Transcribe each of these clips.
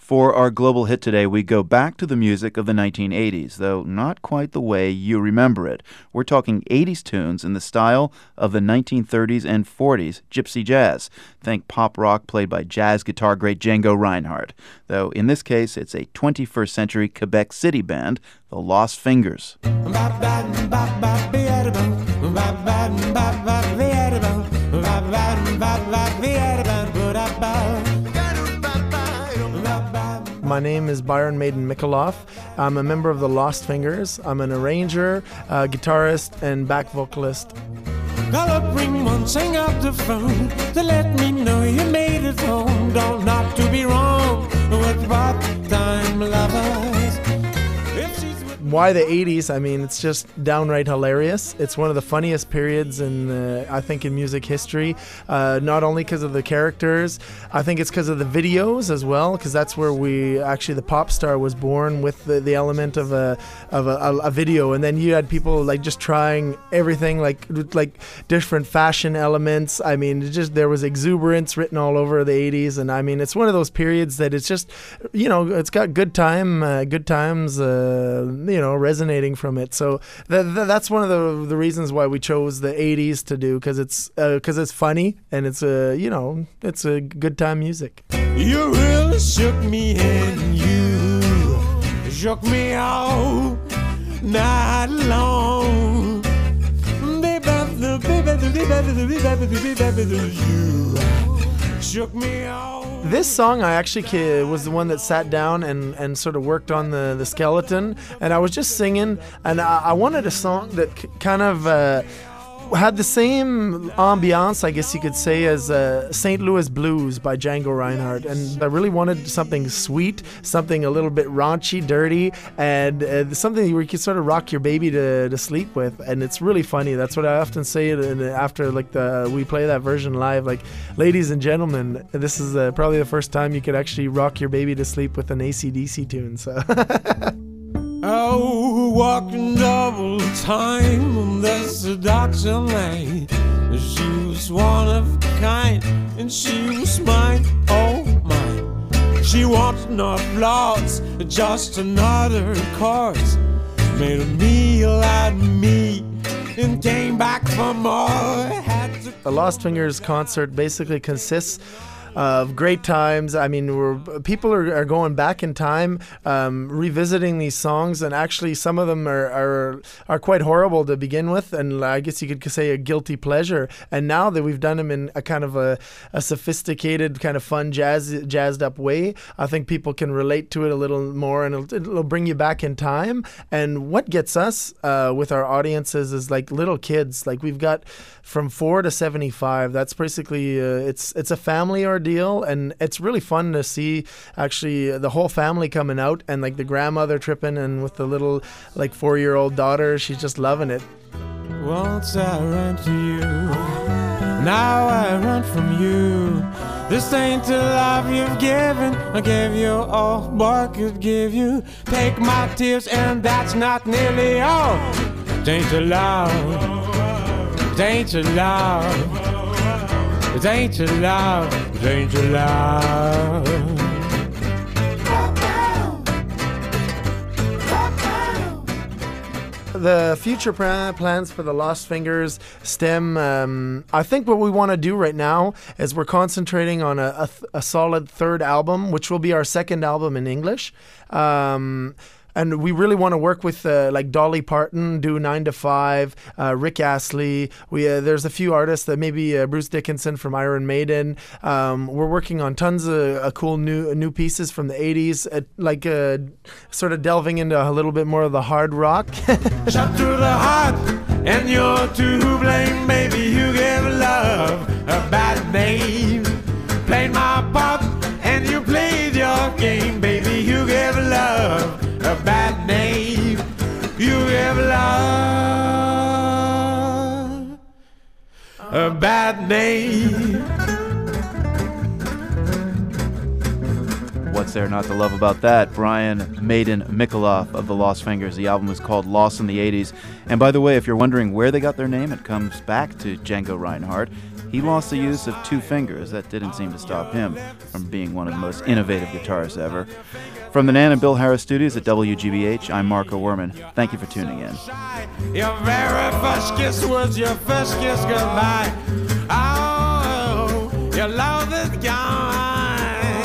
For our global hit today, we go back to the music of the 1980s, though not quite the way you remember it. We're talking 80s tunes in the style of the 1930s and 40s gypsy jazz. Think pop rock played by jazz guitar great Django Reinhardt. Though in this case, it's a 21st century Quebec City band, the Lost Fingers. My name is Byron Maiden Mikaloff. I'm a member of the Lost Fingers. I'm an arranger, guitarist, and back vocalist. Call up Ringman, sing up the phone to let me know you made it home. Don't not to be wrong with part-time lovers. Why the 80s? I mean, it's just downright hilarious. It's one of the funniest periods in, I think, in music history. Not only because of the characters, I think it's because of the videos as well, because that's where the pop star was born, with the element of a video. And then you had people like just trying everything, like different fashion elements. I mean, there was exuberance written all over the 80s. And I mean, it's one of those periods that it's just, it's got good times, resonating from it. So that's one of the reasons why we chose the 80s to do, because it's funny and it's it's a good time music. You really shook me and you shook me out not long. You shook me out. This song, I actually was the one that sat down and sort of worked on the skeleton, and I was just singing, and I wanted a song that kind of had the same ambiance, I guess you could say, as St. Louis Blues by Django Reinhardt. And I really wanted something sweet, something a little bit raunchy, dirty, and something where you could sort of rock your baby to sleep with. And it's really funny. That's what I often say after we play that version live. Like, ladies and gentlemen, this is probably the first time you could actually rock your baby to sleep with an AC/DC tune. So. Oh, walking double time on the seduction lane. She was one of a kind, and she was mine, oh mine. She wants no flaws, just another course. Made a meal out of me and came back for more. The Lost Fingers concert basically consists of great times. I mean, people are going back in time, revisiting these songs, and actually some of them are quite horrible to begin with, and I guess you could say a guilty pleasure. And now that we've done them in a kind of a sophisticated, kind of fun, jazzed up way, I think people can relate to it a little more, and it'll bring you back in time. And what gets us with our audiences is like little kids. Like, we've got from 4 to 75. That's basically it's a family ordeal, and it's really fun to see actually the whole family coming out, and like the grandmother tripping, and with the little 4-year-old daughter, she's just loving it. Once I ran to you, now I run from you. This ain't the love you've given. I gave you all I could give you. Take my tears, and that's not nearly all. It ain't your love. It ain't your love. It ain't your love. It ain't your love. The future plans for the Lost Fingers stem. I think what we want to do right now is we're concentrating on a solid third album, which will be our second album in English. And we really want to work with like Dolly Parton, do 9 to 5, Rick Astley. There's a few artists that maybe Bruce Dickinson from Iron Maiden. We're working on tons of cool new pieces from the 80s, sort of delving into a little bit more of the hard rock. Shot through the heart, and you're to blame, baby. You gave love a bad name. Played my part, and you played your game, baby. You gave love a bad name. You gave love a bad name. What's there not to love about that? Brian Maiden Mikaloff of the Lost Fingers. The album was called Lost in the 80s. And by the way, if you're wondering where they got their name, it comes back to Django Reinhardt. He lost the use of two fingers. That didn't seem to stop him from being one of the most innovative guitarists ever. From the Nan and Bill Harris studios at WGBH, I'm Marco Werman. Thank you for tuning in. Your very first kiss was your first kiss goodbye. Oh, your love is gone.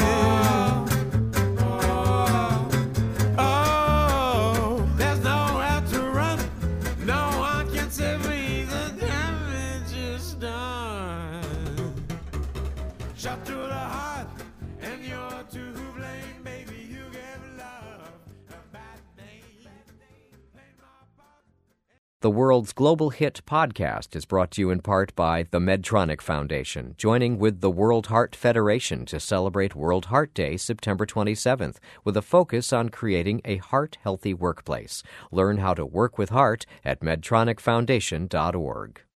Oh, there's nowhere to run. No one can save me. The damage is done. Shot through the heart, and you're to blame, baby. You gave love a bad name. The World's Global Hit podcast is brought to you in part by the Medtronic Foundation, joining with the World Heart Federation to celebrate World Heart Day September 27th, with a focus on creating a heart-healthy workplace. Learn how to work with heart at medtronicfoundation.org.